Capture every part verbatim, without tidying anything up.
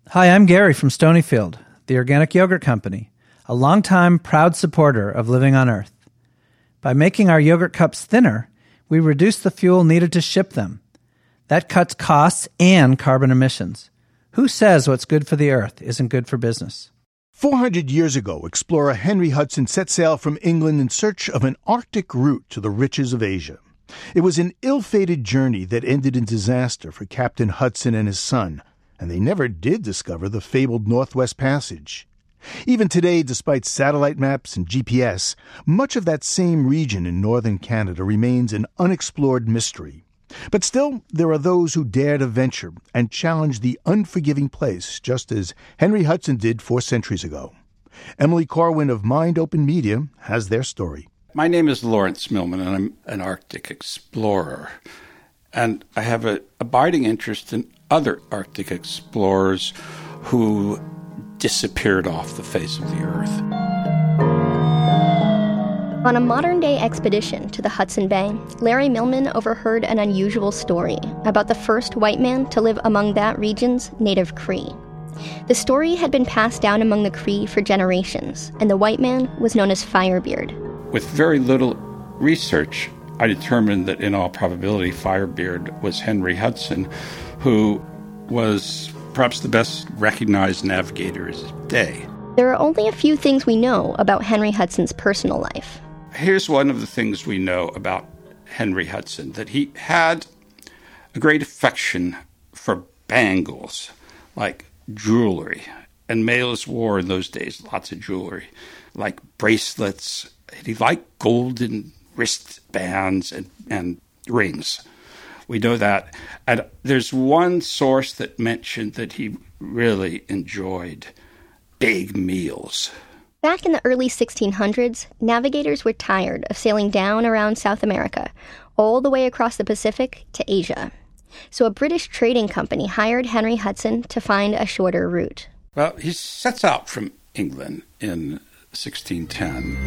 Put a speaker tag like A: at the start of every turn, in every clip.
A: Hi, I'm Gary from Stonyfield, the organic yogurt company, a longtime proud supporter of living on Earth. By making our yogurt cups thinner, we reduce the fuel needed to ship them. That cuts costs and carbon emissions. Who says what's good for the Earth isn't good for business?
B: four hundred years ago, explorer Henry Hudson set sail from England in search of an Arctic route to the riches of Asia. It was an ill-fated journey that ended in disaster for Captain Hudson and his son, and they never did discover the fabled Northwest Passage. Even today, despite satellite maps and G P S, much of that same region in northern Canada remains an unexplored mystery. But still, there are those who dare to venture and challenge the unforgiving place, just as Henry Hudson did four centuries ago. Emily Corwin of Mind Open Media has their story.
C: My name is Lawrence Millman, and I'm an Arctic explorer. And I have an abiding interest in other Arctic explorers who disappeared off the face of the Earth.
D: On a modern-day expedition to the Hudson Bay, Larry Millman overheard an unusual story about the first white man to live among that region's native Cree. The story had been passed down among the Cree for generations, and the white man was known as Firebeard.
C: With very little research, I determined that in all probability Firebeard was Henry Hudson, who was perhaps the best recognized navigator of his day.
D: There are only a few things we know about Henry Hudson's personal life.
C: Here's one of the things we know about Henry Hudson, that he had a great affection for bangles, like jewelry. And males wore in those days lots of jewelry, like bracelets. He liked golden wristbands and, and rings. We know that. And there's one source that mentioned that he really enjoyed big meals.
D: Back in the early sixteen hundreds, navigators were tired of sailing down around South America, all the way across the Pacific to Asia. So a British trading company hired Henry Hudson to find a shorter route.
C: Well, he sets out from England in sixteen ten,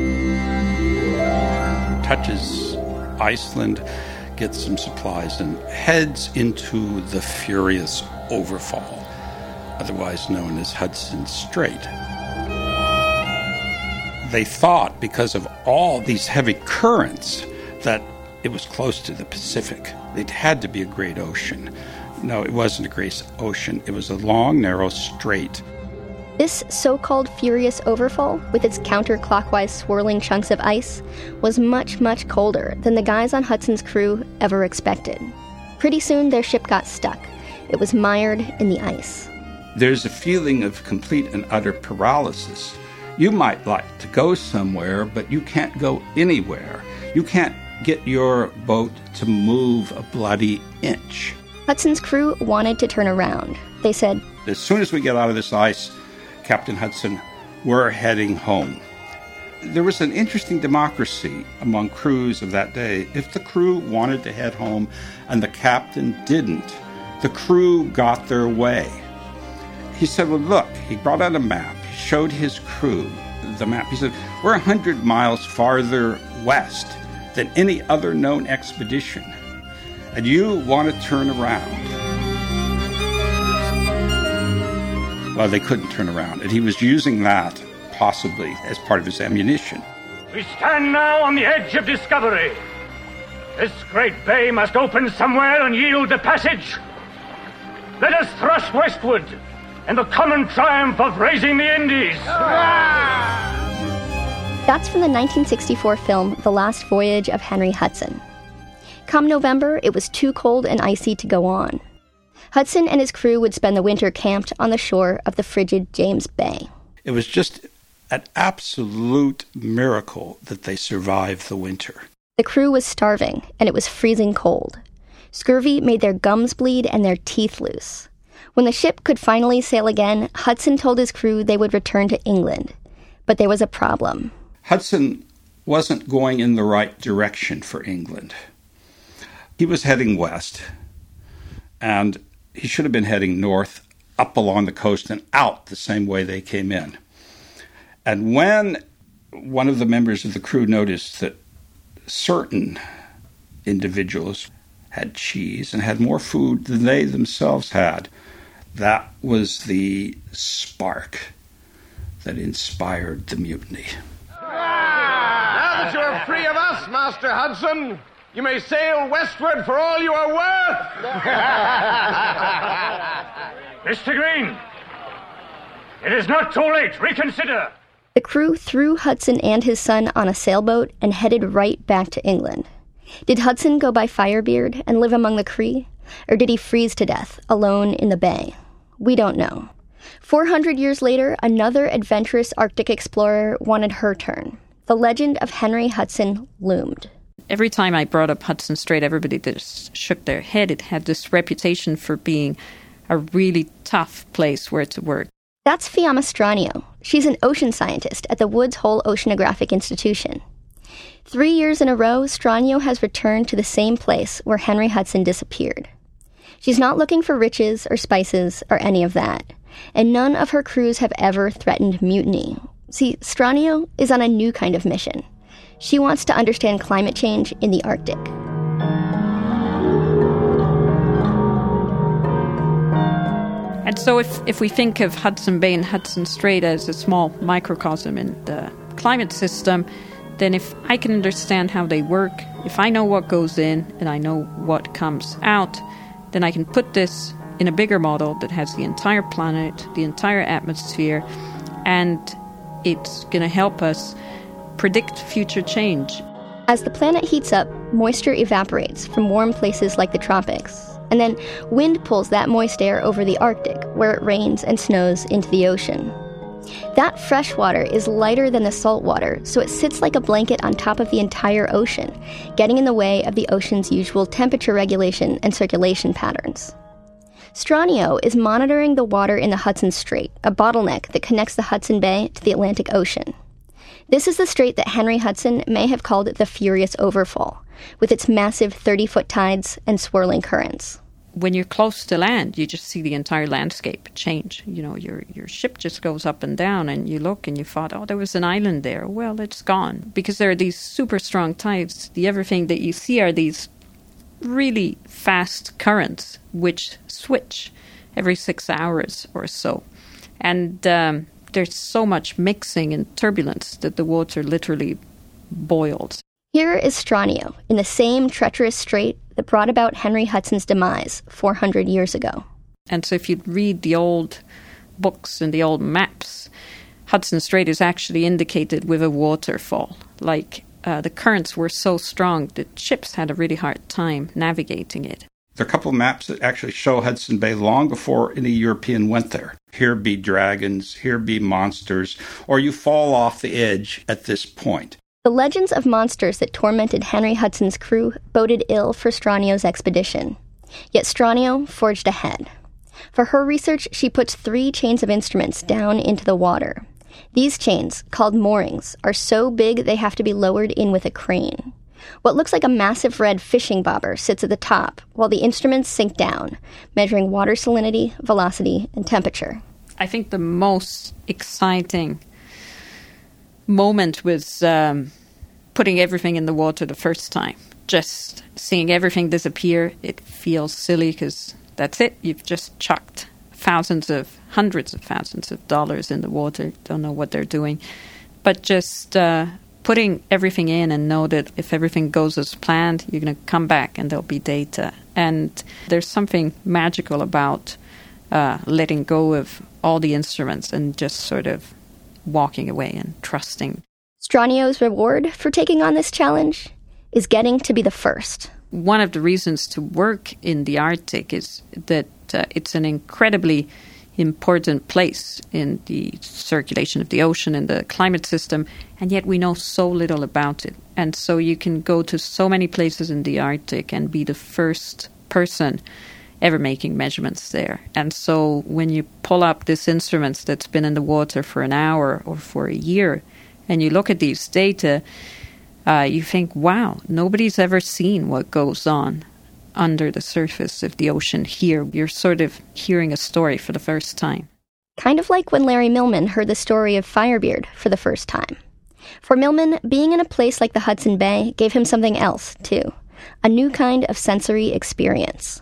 C: touches Iceland, gets some supplies, and heads into the furious Overfall, otherwise known as Hudson Strait. They thought, because of all these heavy currents, that it was close to the Pacific. It had to be a great ocean. No, it wasn't a great ocean. It was a long, narrow strait.
D: This so-called furious overfall, with its counterclockwise swirling chunks of ice, was much, much colder than the guys on Hudson's crew ever expected. Pretty soon, their ship got stuck. It was mired in the ice.
C: There's a feeling of complete and utter paralysis. You might like to go somewhere, but you can't go anywhere. You can't get your boat to move a bloody inch.
D: Hudson's crew wanted to turn around. They said,
C: as soon as we get out of this ice, Captain Hudson, we're heading home. There was an interesting democracy among crews of that day. If the crew wanted to head home and the captain didn't, the crew got their way. He said, well, look, he brought out a map. He showed his crew the map. He said, we're one hundred miles farther west than any other known expedition, and you want to turn around. Well, they couldn't turn around, and he was using that possibly as part of his ammunition.
E: We stand now on the edge of discovery. This great bay must open somewhere and yield the passage. Let us thrust westward in the common triumph of raising the Indies.
D: That's from the nineteen sixty-four film The Last Voyage of Henry Hudson. Come November, it was too cold and icy to go on. Hudson and his crew would spend the winter camped on the shore of the frigid James Bay.
C: It was just an absolute miracle that they survived the winter.
D: The crew was starving, and it was freezing cold. Scurvy made their gums bleed and their teeth loose. When the ship could finally sail again, Hudson told his crew they would return to England. But there was a problem.
C: Hudson wasn't going in the right direction for England. He was heading west, and he should have been heading north, up along the coast and out the same way they came in. And when one of the members of the crew noticed that certain individuals had cheese and had more food than they themselves had, That was the spark that inspired the mutiny.
F: Now that you are free of us, Master Hudson, you may sail westward for all you are worth.
E: Mister Green, it is not too late. Reconsider.
D: The crew threw Hudson and his son on a sailboat and headed right back to England. Did Hudson go by Firebeard and live among the Cree? Or did he freeze to death, alone in the bay? We don't know. Four hundred years later, another adventurous Arctic explorer wanted her turn. The legend of Henry Hudson loomed.
G: Every time I brought up Hudson Strait, everybody just shook their head. It had this reputation for being a really tough place where to work.
D: That's Fiamma Stranio. She's an ocean scientist at the Woods Hole Oceanographic Institution. Three years in a row, Stranio has returned to the same place where Henry Hudson disappeared. She's not looking for riches or spices or any of that, and none of her crews have ever threatened mutiny. See, Stranio is on a new kind of mission. She wants to understand climate change in the Arctic.
G: And so if, if we think of Hudson Bay and Hudson Strait as a small microcosm in the climate system, then if I can understand how they work, if I know what goes in and I know what comes out, then I can put this in a bigger model that has the entire planet, the entire atmosphere, and it's going to help us predict future change.
D: As the planet heats up, moisture evaporates from warm places like the tropics. And then wind pulls that moist air over the Arctic, where it rains and snows into the ocean. That fresh water is lighter than the salt water, so it sits like a blanket on top of the entire ocean, getting in the way of the ocean's usual temperature regulation and circulation patterns. Stranio is monitoring the water in the Hudson Strait, a bottleneck that connects the Hudson Bay to the Atlantic Ocean. This is the strait that Henry Hudson may have called the Furious Overfall, with its massive thirty-foot tides and swirling currents.
G: When you're close to land, you just see the entire landscape change. You know, your your ship just goes up and down, and you look and you thought, oh, there was an island there. Well, it's gone. Because there are these super strong tides. The everything that you see are these really fast currents, which switch every six hours or so. And um, there's so much mixing and turbulence that the water literally boils.
D: Here is Stranio, in the same treacherous strait that brought about Henry Hudson's demise four hundred years ago.
G: And so if you read the old books and the old maps, Hudson Strait is actually indicated with a waterfall. Like uh, the currents were so strong that ships had a really hard time navigating it.
C: There are a couple of maps that actually show Hudson Bay long before any European went there. Here be dragons, here be monsters, or you fall off the edge at this point.
D: The legends of monsters that tormented Henry Hudson's crew boded ill for Stranio's expedition. Yet Stranio forged ahead. For her research, she puts three chains of instruments down into the water. These chains, called moorings, are so big they have to be lowered in with a crane. What looks like a massive red fishing bobber sits at the top, while the instruments sink down, measuring water salinity, velocity, and temperature.
G: I think the most exciting moment was um, putting everything in the water the first time. Just seeing everything disappear, it feels silly because that's it. You've just chucked thousands of, hundreds of thousands of dollars in the water. Don't know what they're doing. But just uh, putting everything in and know that if everything goes as planned, you're going to come back and there'll be data. And there's something magical about uh, letting go of all the instruments and just sort of walking away and trusting.
D: Stranio's reward for taking on this challenge is getting to be the first.
G: One of the reasons to work in the Arctic is that uh, it's an incredibly important place in the circulation of the ocean and the climate system, and yet we know so little about it. And so you can go to so many places in the Arctic and be the first person ever making measurements there. And so when you pull up this instrument that's been in the water for an hour or for a year, and you look at these data, uh, you think, wow, nobody's ever seen what goes on under the surface of the ocean here. You're sort of hearing a story for the first time.
D: Kind of like when Larry Millman heard the story of Firebeard for the first time. For Millman, being in a place like the Hudson Bay gave him something else, too. A new kind of sensory experience.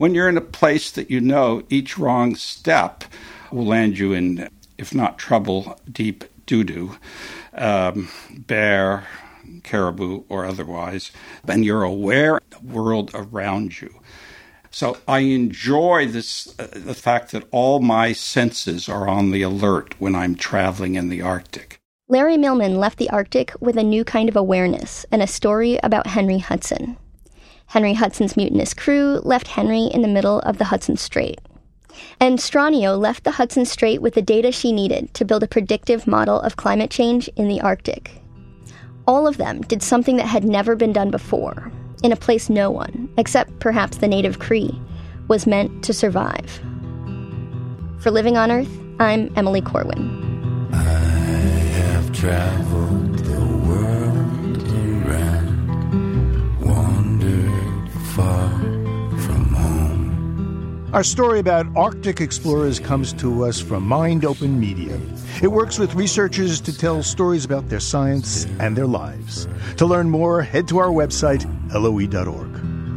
C: when you're in a place that you know each wrong step will land you in, if not trouble, deep doo-doo, um, bear, caribou, or otherwise, and you're aware of the world around you. So I enjoy this, uh, the fact that all my senses are on the alert when I'm traveling in the Arctic.
D: Larry Millman left the Arctic with a new kind of awareness and a story about Henry Hudson. Henry Hudson's mutinous crew left Henry in the middle of the Hudson Strait. And Stranio left the Hudson Strait with the data she needed to build a predictive model of climate change in the Arctic. All of them did something that had never been done before, in a place no one, except perhaps the native Cree, was meant to survive. For Living on Earth, I'm Emily Corwin.
H: I have traveled the world around, wandered far from home.
B: Our story about Arctic explorers comes to us from Mind Open Media. It works with researchers to tell stories about their science and their lives. To learn more, head to our website, L O E dot org.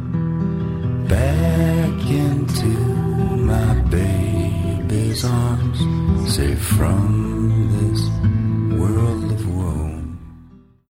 H: Back into my baby's arms, safe from this world of woe.